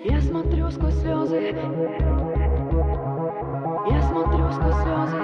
Я смотрю сквозь слезы. Я смотрю сквозь слезы.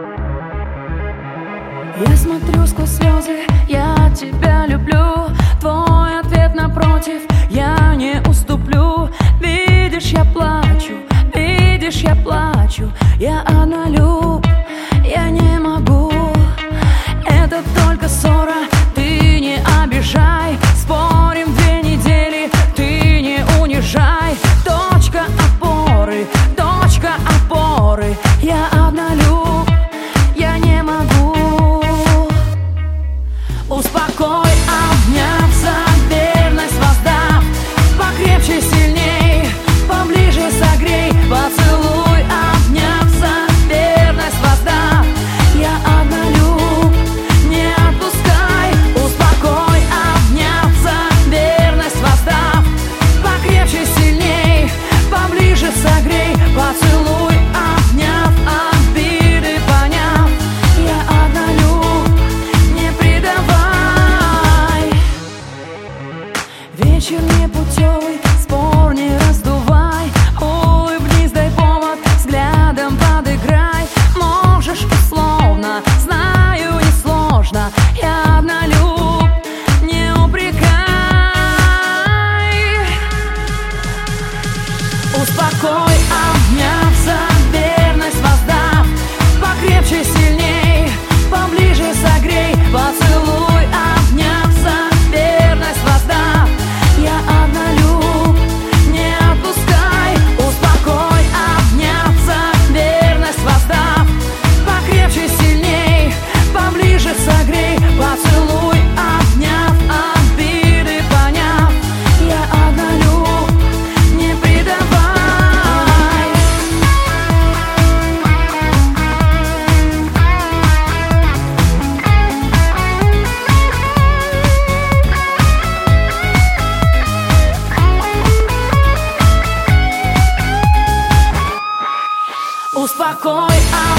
Я смотрю сквозь слезы. Я тебя люблю. Твой ответ напротив. Я не уступлю. Видишь, я плачу. Видишь, я плачу. Я однолюб. Я не могу. Это только ссора. Ты не обижай. Спорим 2 недели. Ты не унижай. Точка опоры. Точка опоры. Я однолюб. Я не могу. Успокой, обняться, верность воздав. Покрепче, сильней, поближе согрей. Поцелуй, обняться, верность воздав. Я однолюб, не отпускай. Успокой, обняться, верность воздав. Покрепче, сильней, поближе согрей. Поцелуй, обняв, обиды поняв. Я однолюб, не предавай. Вечер непутевый, спор не раздувай. Улыбнись, дай повод, взглядом подыграй. Можешь условно, знаю, несложно. Я однолюб, не упрекай. Успокой, обняться, верность воздав. Покрепче, сильней, поближе согрей. Поцелуй, обняться, верность воздав. Я однолюб, не отпускай. Успокой, обняться, верность воздав. Покрепче, сильней, поближе согрей. Поцелуй, обняв, обиды поняв. Я однолюб, не предавай. Успокой,